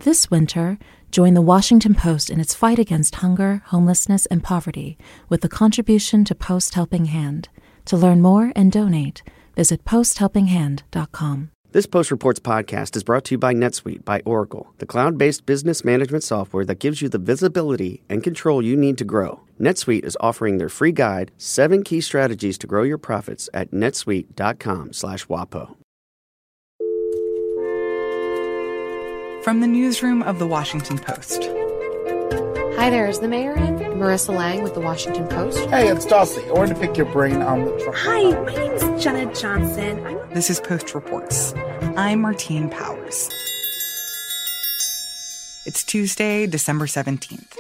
This winter, join the Washington Post in its fight against hunger, homelessness, and poverty with a contribution to Post Helping Hand. To learn more and donate, visit posthelpinghand.com. This Post Reports podcast is brought to you by NetSuite by Oracle, the cloud-based business management software that gives you the visibility and control you need to grow. NetSuite is offering their free guide, 7 Key Strategies to Grow Your Profits at netsuite.com/WAPO. From the newsroom of The Washington Post. Hi there, is the mayor in? Marissa Lang with The Washington Post. Hey, it's Dossie. I wanted to pick your brain on the Trump. Hi, my name's Jenna Johnson. This is Post Reports. I'm Martine Powers. It's Tuesday, December 17th.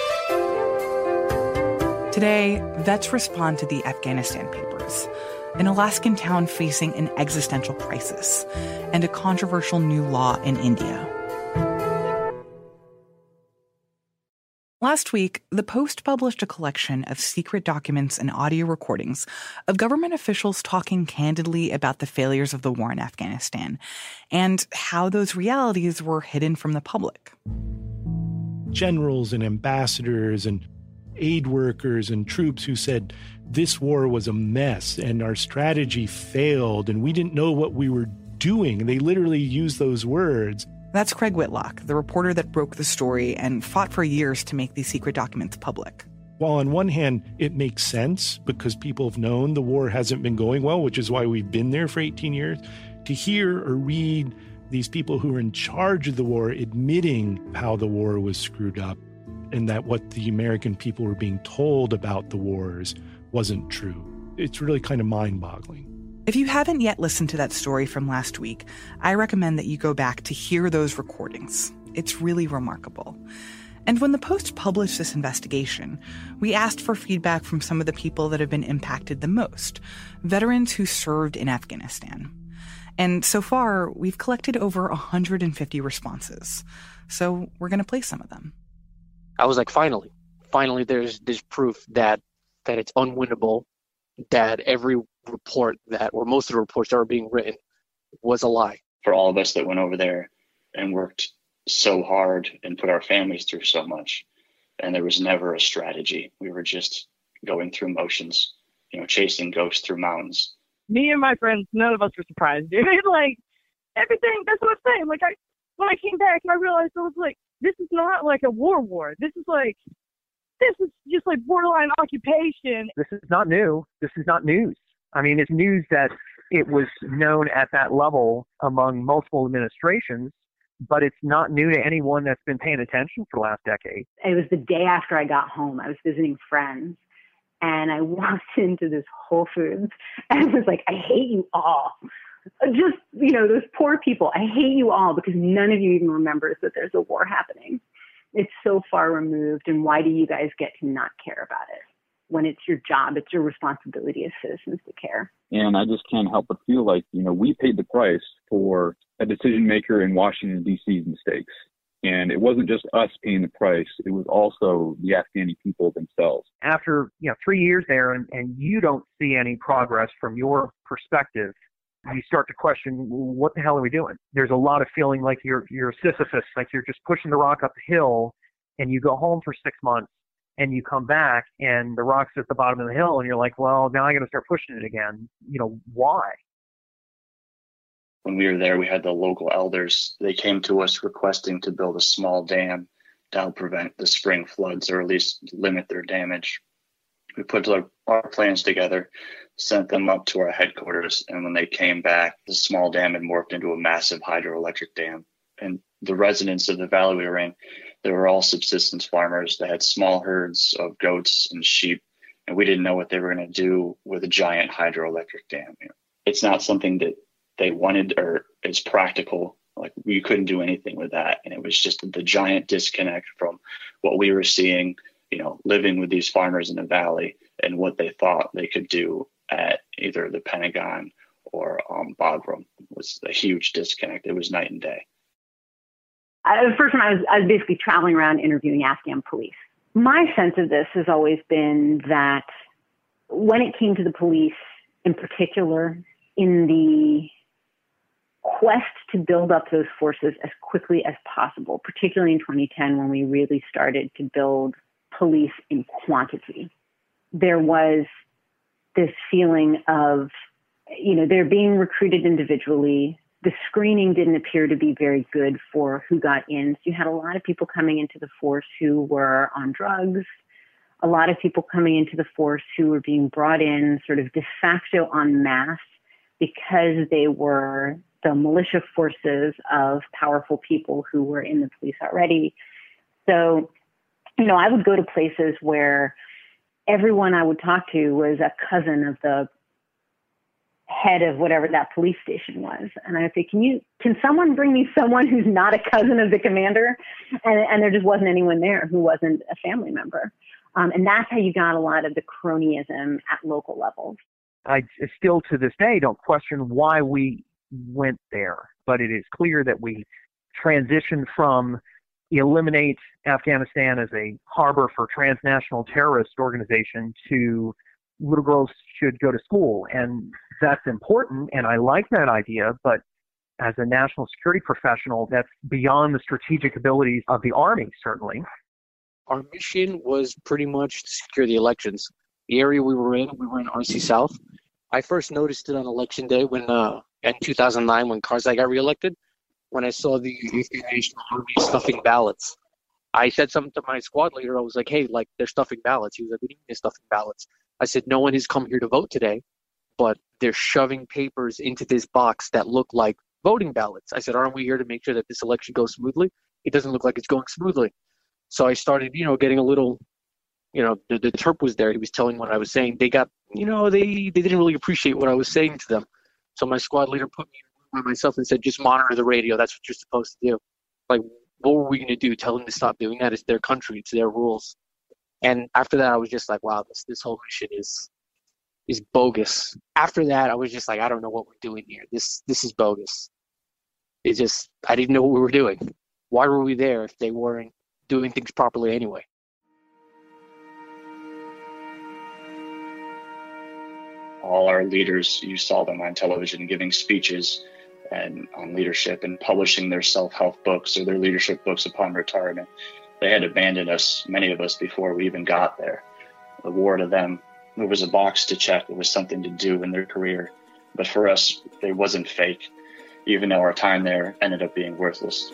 Today, vets respond to the Afghanistan Papers, an Alaskan town facing an existential crisis, and a controversial new law in India. Last week, the Post published a collection of secret documents and audio recordings of government officials talking candidly about the failures of the war in Afghanistan and how those realities were hidden from the public. Generals and ambassadors and aid workers and troops who said this war was a mess and our strategy failed and we didn't know what we were doing. They literally used those words. That's Craig Whitlock, the reporter that broke the story and fought for years to make these secret documents public. While on one hand, it makes sense because people have known the war hasn't been going well, which is why we've been there for 18 years, to hear or read these people who are in charge of the war admitting how the war was screwed up and that what the American people were being told about the wars wasn't true. It's really kind of mind-boggling. If you haven't yet listened to that story from last week, I recommend that you go back to hear those recordings. It's really remarkable. And when the Post published this investigation, we asked for feedback from some of the people that have been impacted the most, veterans who served in Afghanistan. And so far, we've collected over 150 responses. So we're going to play some of them. I was like, finally there's proof that it's unwinnable, that every report or most of the reports that were being written was a lie. For all of us that went over there and worked so hard and put our families through so much, and there was never a strategy. We were just going through motions, chasing ghosts through mountains. Me and my friends, none of us were surprised, dude. Like, everything, that's what I'm saying. Like, when I came back, I realized I was like, this is not like a war. This is just like borderline occupation. This is not new. This is not news. I mean, it's news that it was known at that level among multiple administrations, but it's not new to anyone that's been paying attention for the last decade. It was the day after I got home. I was visiting friends, and I walked into this Whole Foods, and I was like, I hate you all. Just, those poor people, I hate you all because none of you even remembers that there's a war happening. It's so far removed, and why do you guys get to not care about it? When it's your job, it's your responsibility as citizens to care. And I just can't help but feel like, we paid the price for a decision maker in Washington, D.C.'s mistakes. And it wasn't just us paying the price. It was also the Afghani people themselves. After 3 years there and you don't see any progress from your perspective, you start to question, what the hell are we doing? There's a lot of feeling like you're Sisyphus, like you're just pushing the rock up the hill, and you go home for 6 months and you come back and the rock's at the bottom of the hill and you're like, well, now I got to start pushing it again. Why? When we were there, we had the local elders. They came to us requesting to build a small dam to help prevent the spring floods or at least limit their damage. We put our plans together, sent them up to our headquarters, and when they came back, the small dam had morphed into a massive hydroelectric dam. And the residents of the valley we were in, they were all subsistence farmers. They had small herds of goats and sheep, and we didn't know what they were going to do with a giant hydroelectric dam. It's not something that they wanted or is practical. Like, we couldn't do anything with that. And it was just the giant disconnect from what we were seeing, living with these farmers in the valley and what they thought they could do at either the Pentagon or Bagram was a huge disconnect. It was night and day. The first time I was basically traveling around interviewing Afghan police. My sense of this has always been that when it came to the police, in particular, in the quest to build up those forces as quickly as possible, particularly in 2010 when we really started to build police in quantity. There was this feeling of, they're being recruited individually. The screening didn't appear to be very good for who got in. So you had a lot of people coming into the force who were on drugs, a lot of people coming into the force who were being brought in sort of de facto en masse because they were the militia forces of powerful people who were in the police already. So, I would go to places where everyone I would talk to was a cousin of the head of whatever that police station was. And I would say, can someone bring me someone who's not a cousin of the commander? And there just wasn't anyone there who wasn't a family member. And that's how you got a lot of the cronyism at local levels. I still to this day don't question why we went there, but it is clear that we transitioned from eliminate Afghanistan as a harbor for transnational terrorist organization to little girls should go to school. And that's important, and I like that idea, but as a national security professional, that's beyond the strategic abilities of the Army, certainly. Our mission was pretty much to secure the elections. The area we were in RC South. I first noticed it on election day when, in 2009, when Karzai got reelected, when I saw the National Army stuffing ballots. I said something to my squad leader. I was like, hey, they're stuffing ballots. He was like, what do you mean they're stuffing ballots? I said, no one has come here to vote today, but they're shoving papers into this box that look like voting ballots. I said, aren't we here to make sure that this election goes smoothly? It doesn't look like it's going smoothly. So I started, getting a little, the Terp was there. He was telling what I was saying. They got, they didn't really appreciate what I was saying to them. So my squad leader put me by myself and said, just monitor the radio. That's what you're supposed to do. Like, what were we going to do? Tell them to stop doing that? It's their country. It's their rules. And after that, I was just like, wow, this whole mission is bogus. After that, I was just like, I don't know what we're doing here. This is bogus. I didn't know what we were doing. Why were we there if they weren't doing things properly anyway? All our leaders, you saw them on television giving speeches and on leadership and publishing their self-help books or their leadership books upon retirement. They had abandoned us, many of us, before we even got there. The war to them, it was a box to check. It was something to do in their career. But for us, it wasn't fake, even though our time there ended up being worthless.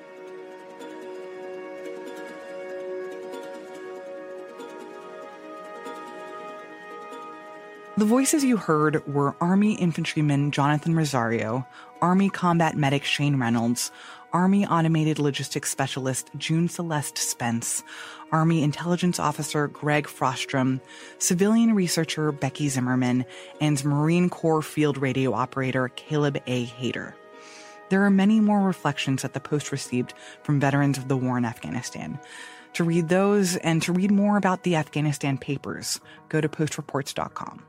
The voices you heard were Army Infantryman Jonathan Rosario, Army Combat Medic Shane Reynolds, Army Automated Logistics Specialist June Celeste Spence, Army Intelligence Officer Greg Frostrom, Civilian Researcher Becky Zimmerman, and Marine Corps Field Radio Operator Caleb A. Hayter. There are many more reflections that the Post received from veterans of the war in Afghanistan. To read those and to read more about the Afghanistan papers, go to postreports.com.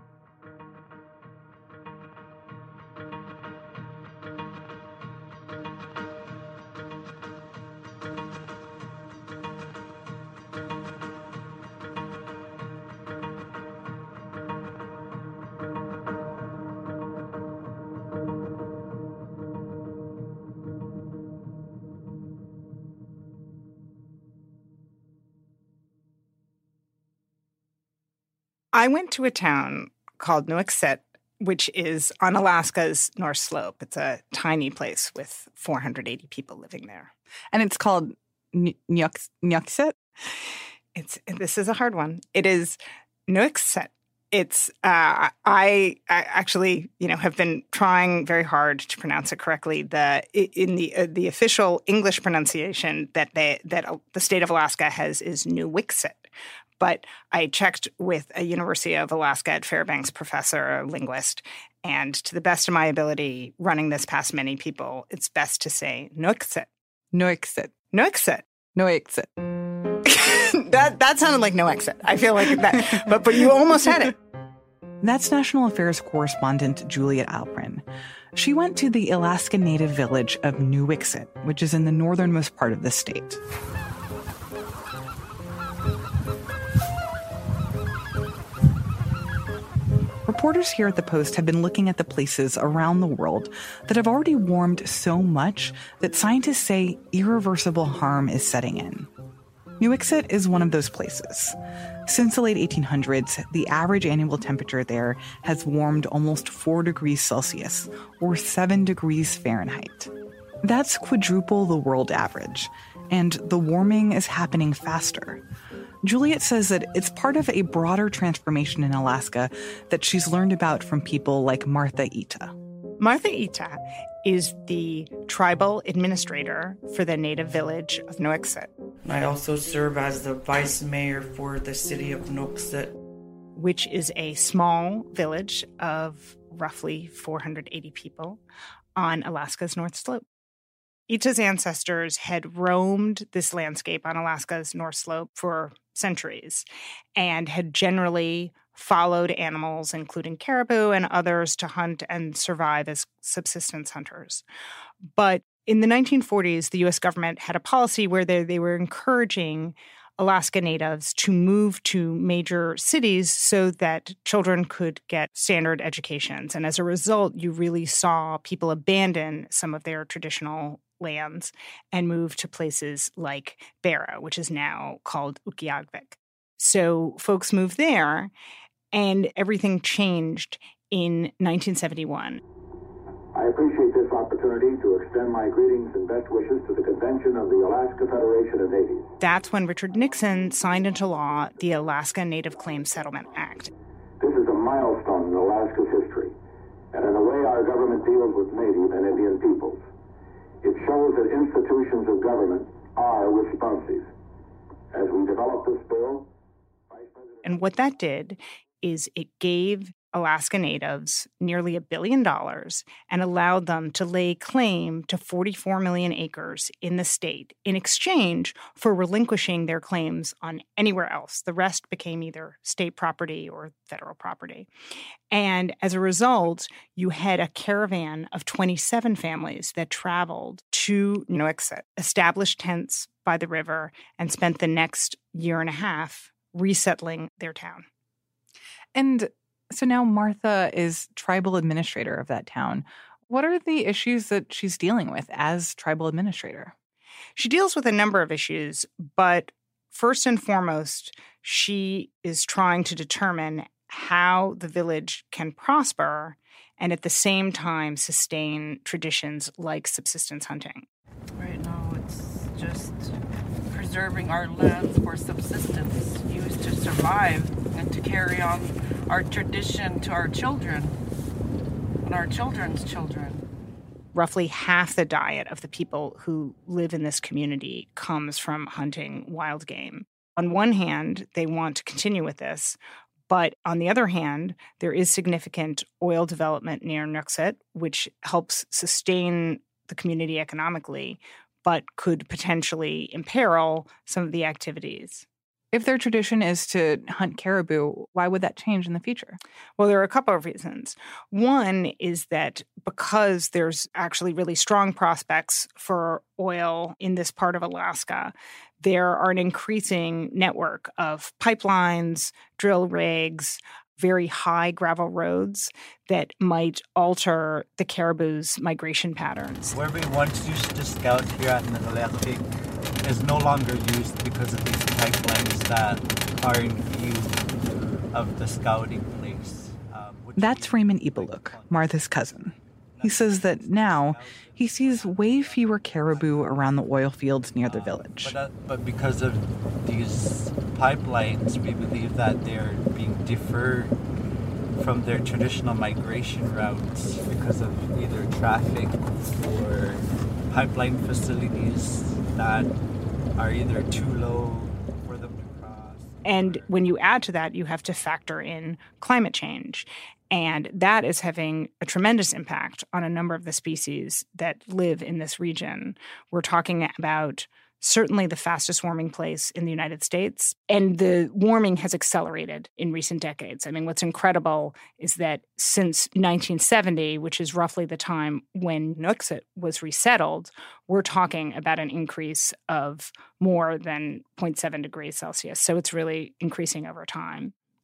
I went to a town called Nuiqsut, which is on Alaska's North Slope. It's a tiny place with 480 people living there. And it's called Nuiqsut? This is a hard one. It is Nuiqsut. It's I actually have been trying very hard to pronounce it correctly. The official English pronunciation that the state of Alaska has is Nuiqsut. But I checked with a University of Alaska at Fairbanks professor, a linguist, and to the best of my ability, running this past many people, it's best to say Nuiqsut. Nuiqsut. Nuiqsut. Nuiqsut. That sounded like no exit. I feel like that, but you almost had it. That's National Affairs correspondent Juliet Alprin. She went to the Alaska Native village of Nuiqsut, which is in the northernmost part of the state. Reporters here at the Post have been looking at the places around the world that have already warmed so much that scientists say irreversible harm is setting in. Nuiqsut is one of those places. Since the late 1800s, the average annual temperature there has warmed almost 4 degrees Celsius, or 7 degrees Fahrenheit. That's quadruple the world average, and the warming is happening faster. Juliet says that it's part of a broader transformation in Alaska that she's learned about from people like Martha Ita. Martha Ita is the tribal administrator for the native village of Nuiqsut. I also serve as the vice mayor for the city of Nuiqsut, which is a small village of roughly 480 people on Alaska's North Slope. Ita's ancestors had roamed this landscape on Alaska's North Slope for centuries and had generally followed animals, including caribou and others, to hunt and survive as subsistence hunters. But in the 1940s, the U.S. government had a policy where they were encouraging Alaska Natives to move to major cities so that children could get standard educations. And as a result, you really saw people abandon some of their traditional lands and move to places like Barrow, which is now called Utqiagvik. So folks moved there, and everything changed in 1971. I appreciate this opportunity to extend my greetings and best wishes to the convention of the Alaska Federation of Natives. That's when Richard Nixon signed into law the Alaska Native Claims Settlement Act. This is a milestone in Alaska's history, and in the way our government deals with Native and Indian peoples. It shows that institutions of government are responsive. As we develop this bill, and what that did is it gave Alaska Natives nearly $1 billion and allowed them to lay claim to 44 million acres in the state in exchange for relinquishing their claims on anywhere else. The rest became either state property or federal property. And as a result, you had a caravan of 27 families that traveled to Nuiqsut, established tents by the river, and spent the next year and a half resettling their town. And so now Martha is tribal administrator of that town. What are the issues that she's dealing with as tribal administrator? She deals with a number of issues, but first and foremost, she is trying to determine how the village can prosper and at the same time sustain traditions like subsistence hunting. Right now, it's just preserving our lands for subsistence, used to survive and to carry on our tradition to our children and our children's children. Roughly half the diet of the people who live in this community comes from hunting wild game. On one hand, they want to continue with this, but on the other hand, there is significant oil development near Nuiqsut, which helps sustain the community economically, but could potentially imperil some of the activities. If their tradition is to hunt caribou, why would that change in the future? Well, there are a couple of reasons. One is that because there's actually really strong prospects for oil in this part of Alaska, there are an increasing network of pipelines, drill rigs, very high gravel roads that might alter the caribou's migration patterns. Where we once used to scout here at Nuiqsut is no longer used because of these pipelines that are in view of the scouting place. That's Raymond Ipaluk, Martha's cousin. He says that now he sees way fewer caribou around the oil fields near the village. But because of these pipelines, we believe that they're being deferred from their traditional migration routes because of either traffic or pipeline facilities that are either too low for them to cross. And when you add to that, you have to factor in climate change. And that is having a tremendous impact on a number of the species that live in this region. We're talking about certainly the fastest warming place in the United States. And the warming has accelerated in recent decades. I mean, what's incredible is that since 1970, which is roughly the time when Nuiqsut was resettled, we're talking about an increase of more than 0.7 degrees Celsius. So it's really increasing over time.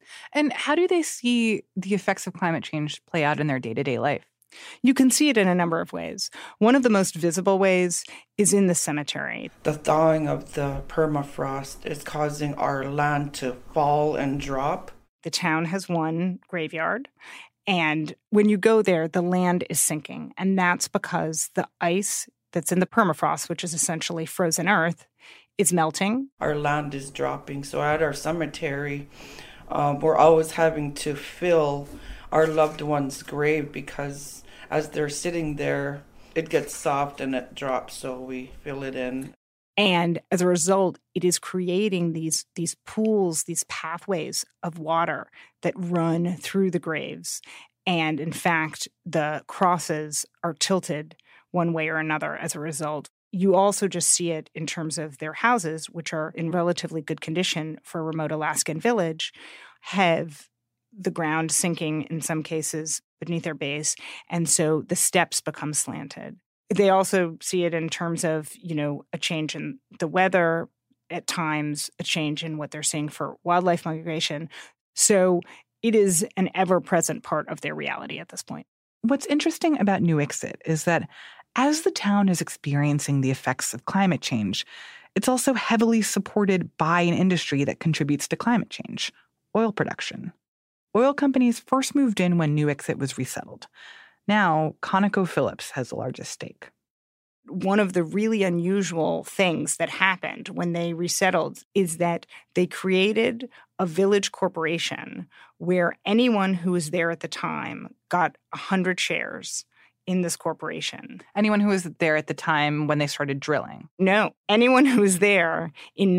And how do they see the effects of climate change play out in their day-to-day life? You can see it in a number of ways. One of the most visible ways is in the cemetery. The thawing of the permafrost is causing our land to fall and drop. The town has one graveyard, and when you go there, the land is sinking, and that's because the ice that's in the permafrost, which is essentially frozen earth, is melting. Our land is dropping, so at our cemetery, we're always having to fill our loved one's grave because as they're sitting there, it gets soft and it drops, so we fill it in. And as a result, it is creating these pools, these pathways of water that run through the graves. And in fact, the crosses are tilted one way or another as a result. You also just see it in terms of their houses, which are in relatively good condition for a remote Alaskan village, have the ground sinking in some cases beneath their base. And so the steps become slanted. They also see it in terms of, a change in the weather, at times a change in what they're seeing for wildlife migration. So it is an ever-present part of their reality at this point. What's interesting about New Ixit is that as the town is experiencing the effects of climate change, it's also heavily supported by an industry that contributes to climate change, oil production. Oil companies first moved in when New Ixit was resettled. Now, ConocoPhillips has the largest stake. One of the really unusual things that happened when they resettled is that they created a village corporation where anyone who was there at the time got 100 shares in this corporation. Anyone who was there at the time when they started drilling? No. Anyone who was there in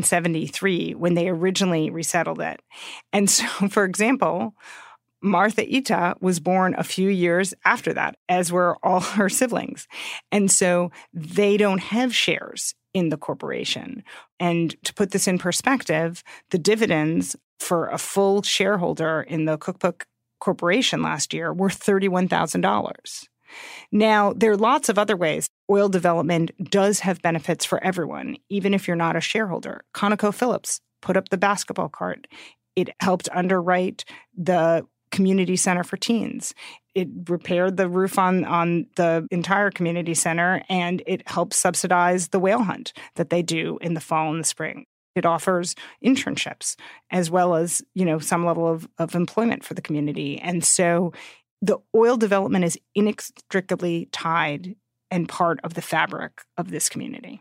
1973 when they originally resettled it. And so, for example, Martha Ita was born a few years after that, as were all her siblings. And so they don't have shares in the corporation. And to put this in perspective, the dividends for a full shareholder in the Cookbook Corporation last year were $31,000. Now, there are lots of other ways. Oil development does have benefits for everyone, even if you're not a shareholder. ConocoPhillips put up the basketball court. It helped underwrite the community center for teens. It repaired the roof on the entire community center, and it helps subsidize the whale hunt that they do in the fall and the spring. It offers internships as well as, some level of employment for the community. And so the oil development is inextricably tied and part of the fabric of this community.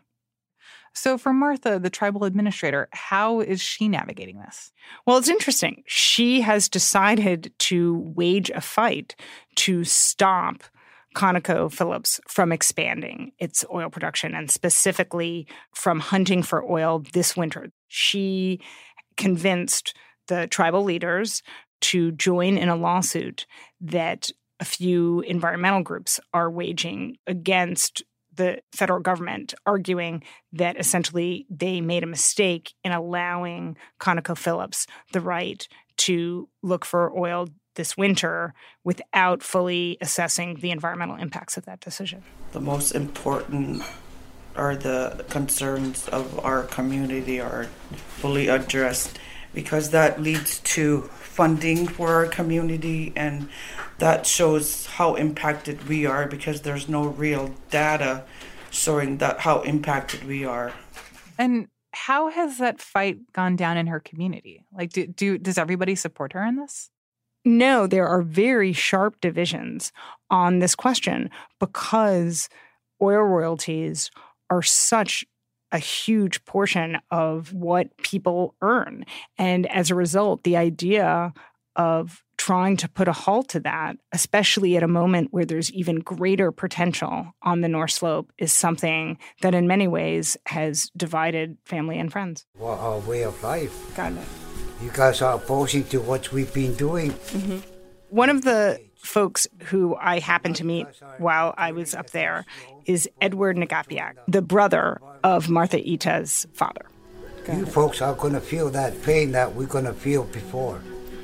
So for Martha, the tribal administrator, how is she navigating this? Well, it's interesting. She has decided to wage a fight to stop ConocoPhillips from expanding its oil production and specifically from hunting for oil this winter. She convinced the tribal leaders to join in a lawsuit that a few environmental groups are waging against the federal government, arguing that essentially they made a mistake in allowing ConocoPhillips the right to look for oil this winter without fully assessing the environmental impacts of that decision. The most important are the concerns of our community are fully addressed because that leads to funding for our community, and that shows how impacted we are because there's no real data showing that how impacted we are. And how has that fight gone down in her community? Like, does everybody support her in this? No, there are very sharp divisions on this question because oil royalties are such a huge portion of what people earn. And as a result, the idea of trying to put a halt to that, especially at a moment where there's even greater potential on the North Slope, is something that in many ways has divided family and friends. What our way of life. Got it. You guys are opposing to what we've been doing. Mm-hmm. One of the folks who I happened to meet while I was up there is Edward Nagapiak, the brother of Martha Ita's father. You folks are going to feel that pain that we're going to feel before.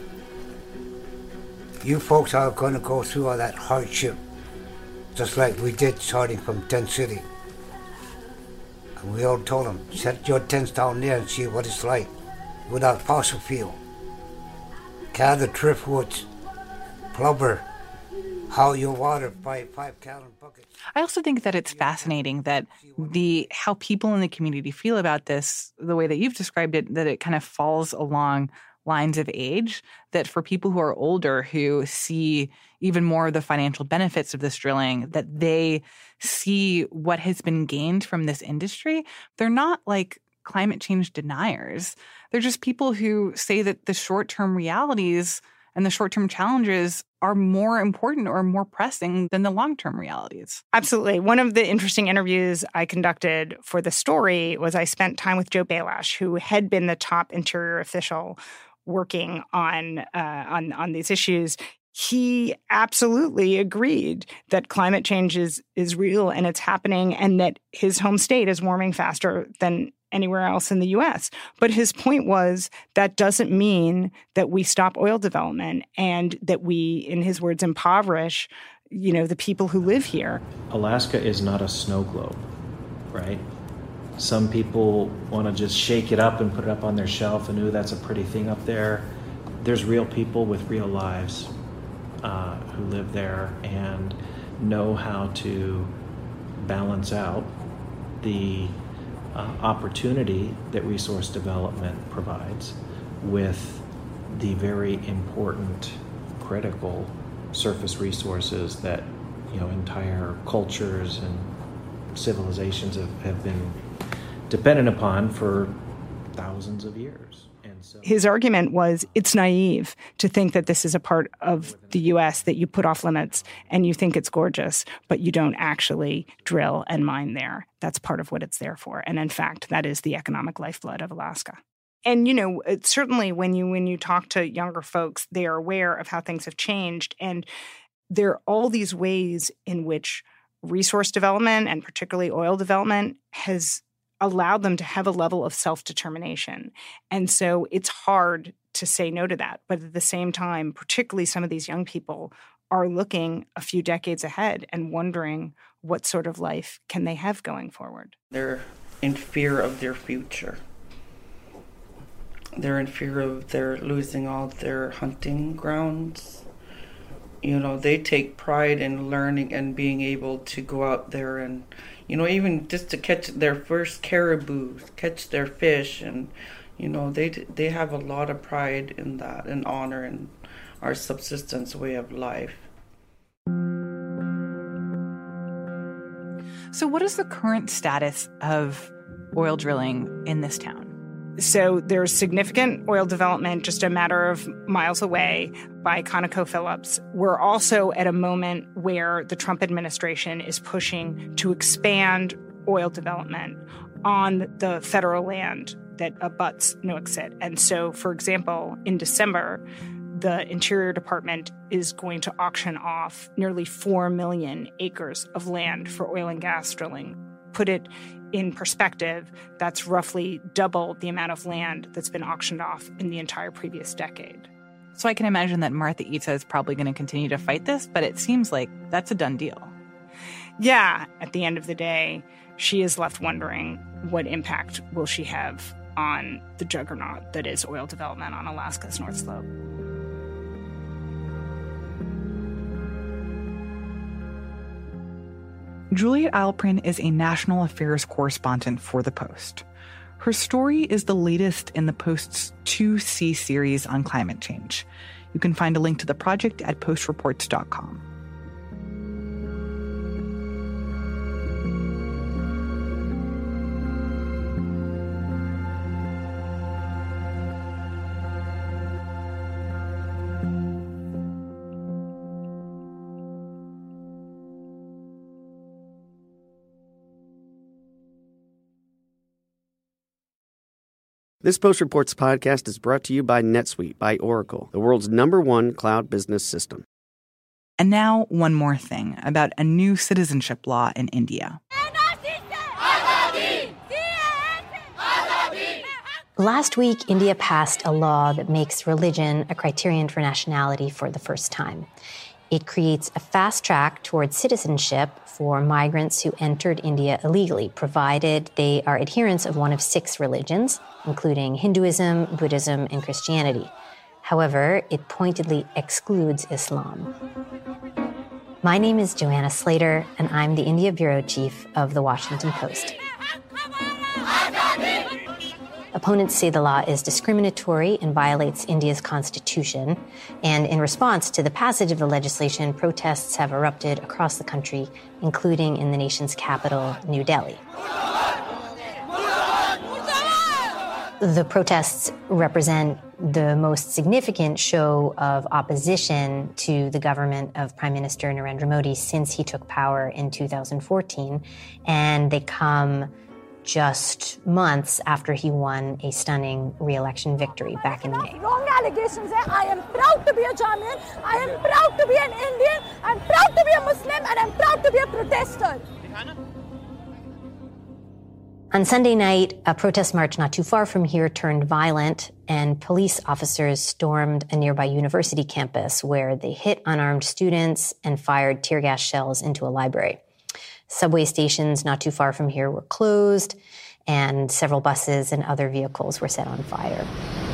You folks are going to go through all that hardship, just like we did starting from Tent City. And we all told them, set your tents down there and see what it's like without fossil fuel. gather driftwoods, plumber, haul your water by 5-gallon buckets. I also think that it's fascinating that how people in the community feel about this, the way that you've described it, that it kind of falls along lines of age, that for people who are older who see even more of the financial benefits of this drilling, that they see what has been gained from this industry. They're not like climate change deniers. They're just people who say that the short-term realities and the short-term challenges are more important or more pressing than the long-term realities. Absolutely. One of the interesting interviews I conducted for the story was I spent time with Joe Balash, who had been the top interior official working on these issues. He absolutely agreed that climate change is real and it's happening, and that his home state is warming faster than anywhere else in the U.S. But his point was that doesn't mean that we stop oil development and that we, in his words, impoverish, the people who live here. Alaska is not a snow globe, right? Some people want to just shake it up and put it up on their shelf and, ooh, that's a pretty thing up there. There's real people with real lives who live there and know how to balance out the opportunity that resource development provides with the very important, critical surface resources that entire cultures and civilizations have been dependent upon for thousands of years. And so his argument was it's naive to think that this is a part of the U.S. that you put off limits and you think it's gorgeous, but you don't actually drill and mine there. That's part of what it's there for. And in fact, that is the economic lifeblood of Alaska. And, certainly when you talk to younger folks, they are aware of how things have changed. And there are all these ways in which resource development, and particularly oil development, has allowed them to have a level of self-determination. And so it's hard to say no to that. But at the same time, particularly some of these young people are looking a few decades ahead and wondering what sort of life can they have going forward. They're in fear of their future. They're in fear of their losing all their hunting grounds. They take pride in learning and being able to go out there and, even just to catch their first caribou, catch their fish. And, they have a lot of pride in that and honor in our subsistence way of life. So what is the current status of oil drilling in this town? So there's significant oil development just a matter of miles away by ConocoPhillips. We're also at a moment where the Trump administration is pushing to expand oil development on the federal land that abuts Nuiqsut. And so, for example, in December, the Interior Department is going to auction off nearly 4 million acres of land for oil and gas drilling. Put it in perspective, that's roughly double the amount of land that's been auctioned off in the entire previous decade. So I can imagine that Martha Issa is probably going to continue to fight this, but it seems like that's a done deal. Yeah, at the end of the day, she is left wondering what impact will she have on the juggernaut that is oil development on Alaska's North Slope. Juliet Eilperin is a national affairs correspondent for The Post. Her story is the latest in the Post's 2C series on climate change. You can find a link to the project at postreports.com. This Post Reports podcast is brought to you by NetSuite by Oracle, the world's #1 cloud business system. And now, one more thing about a new citizenship law in India. Last week, India passed a law that makes religion a criterion for nationality for the first time. It creates a fast track towards citizenship for migrants who entered India illegally, provided they are adherents of one of 6 religions, including Hinduism, Buddhism, and Christianity. However, it pointedly excludes Islam. My name is Joanna Slater, and I'm the India Bureau Chief of The Washington Post. Opponents say the law is discriminatory and violates India's constitution. And in response to the passage of the legislation, protests have erupted across the country, including in the nation's capital, New Delhi. The protests represent the most significant show of opposition to the government of Prime Minister Narendra Modi since he took power in 2014, and they come just months after he won a stunning re-election victory back in May. Wrong allegations. I am proud to be a Jamian. I am proud to be an Indian. I'm proud to be a Muslim, and I'm proud to be a protester. On Sunday night, a protest march not too far from here turned violent, and police officers stormed a nearby university campus where they hit unarmed students and fired tear gas shells into a library. Subway stations not too far from here were closed, and several buses and other vehicles were set on fire.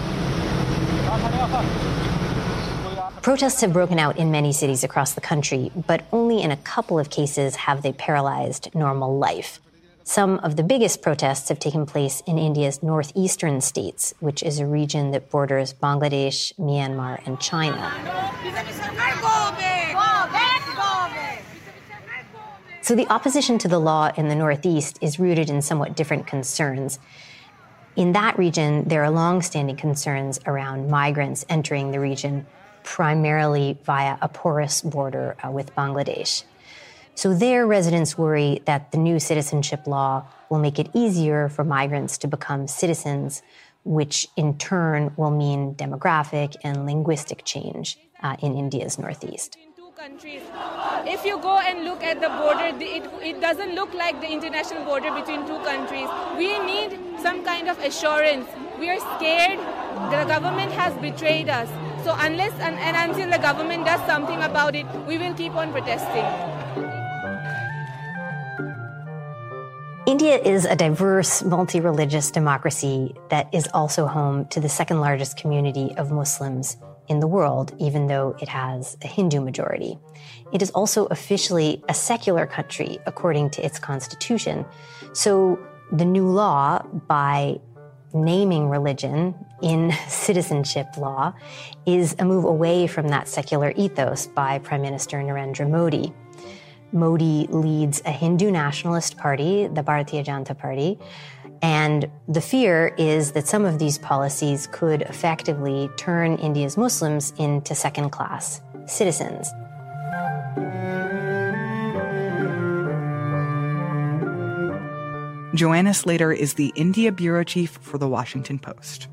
Protests have broken out in many cities across the country, but only in a couple of cases have they paralyzed normal life. Some of the biggest protests have taken place in India's northeastern states, which is a region that borders Bangladesh, Myanmar, and China. So the opposition to the law in the Northeast is rooted in somewhat different concerns. In that region, there are long-standing concerns around migrants entering the region, primarily via a porous border with Bangladesh. So there, residents worry that the new citizenship law will make it easier for migrants to become citizens, which in turn will mean demographic and linguistic change in India's Northeast. Countries. If you go and look at the border, it doesn't look like the international border between two countries. We need some kind of assurance. We are scared. The government has betrayed us. So unless and until the government does something about it, we will keep on protesting. India is a diverse, multi-religious democracy that is also home to the second largest community of Muslims in the world, even though it has a Hindu majority. It is also officially a secular country, according to its constitution. So the new law, by naming religion in citizenship law, is a move away from that secular ethos by Prime Minister Narendra Modi. Modi leads a Hindu nationalist party, the Bharatiya Janata Party, and the fear is that some of these policies could effectively turn India's Muslims into second-class citizens. Joanna Slater is the India Bureau Chief for The Washington Post.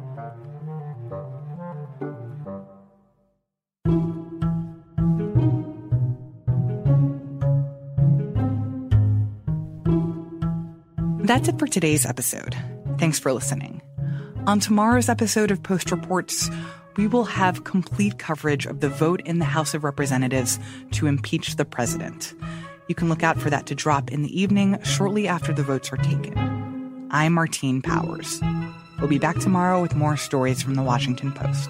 That's it for today's episode. Thanks for listening. On tomorrow's episode of Post Reports, we will have complete coverage of the vote in the House of Representatives to impeach the president. You can look out for that to drop in the evening shortly after the votes are taken. I'm Martine Powers. We'll be back tomorrow with more stories from The Washington Post.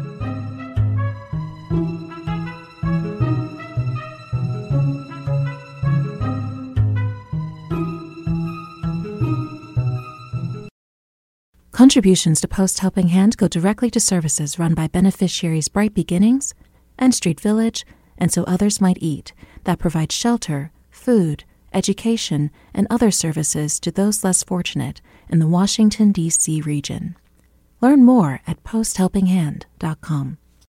Contributions to Post Helping Hand go directly to services run by beneficiaries Bright Beginnings and Street Village, and So Others Might Eat, that provide shelter, food, education, and other services to those less fortunate in the Washington, D.C. region. Learn more at posthelpinghand.com.